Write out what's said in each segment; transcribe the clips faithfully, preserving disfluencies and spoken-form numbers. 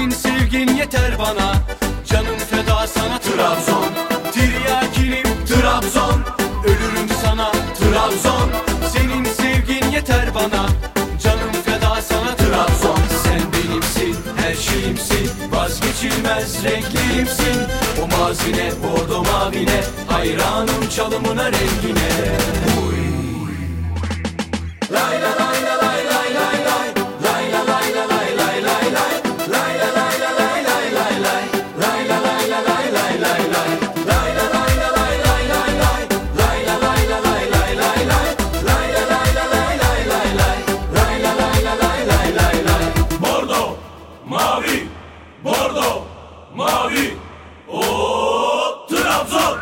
Senin sevgin yeter bana, canım feda sana Trabzon. Tiryakinim Trabzon, ölürüm sana Trabzon. Senin sevgin yeter bana, canım feda sana Trabzon. Sen benimsin, her şeyimsin, vazgeçilmez renklerimsin. O mazine, bordo mavine, hayranım çalımına rengine. Uy. Lay la lay la lay lay lay lay. Lay la lay la lay lay lay lay. Lay la lay la lay lay lay lay. Lay la lay la lay lay lay lay. Lay la lay la lay lay lay lay. Lay la lay la lay lay lay lay. Lay la lay la lay lay lay lay. Lay la lay la lay lay lay lay. Bordo, mavi, bordo, mavi. O Trabzon.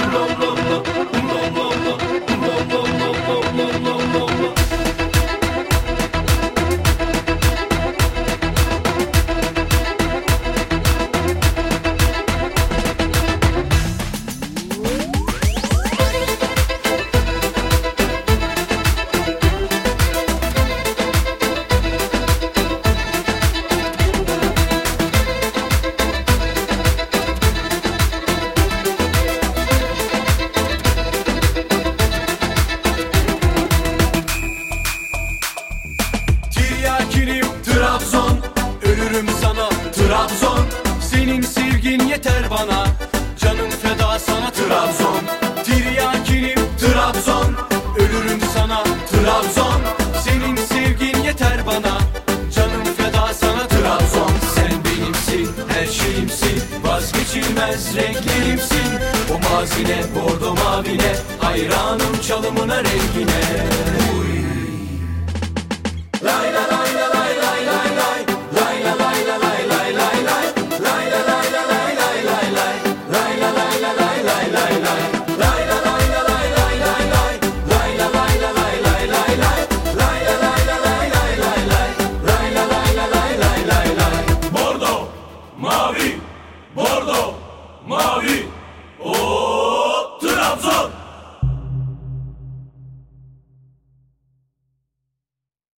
Tiryakinim Trabzon, ölürüm sana Trabzon. Senin sevgin yeter bana, canım feda sana Trabzon. Tiryakinim Trabzon, ölürüm sana Trabzon. Senin sevgin yeter bana, canım feda sana Trabzon. Sen benimsin, her şeyimsin, vazgeçilmez renklerimsin. O mazine, bordo mavine, hayranım çalımına rengine. Uy. Lay la lay la lay lay lay lay. Lay la lay la lay lay lay lay. Lay la lay la lay lay lay lay. Lay la lay la lay lay lay lay. Lay la lay la lay lay lay lay. Lay la lay la lay lay lay lay. Lay la lay la lay lay lay lay. Lay la lay la lay lay lay lay. Bordo, mavi, bordo, mavi. O Trabzon.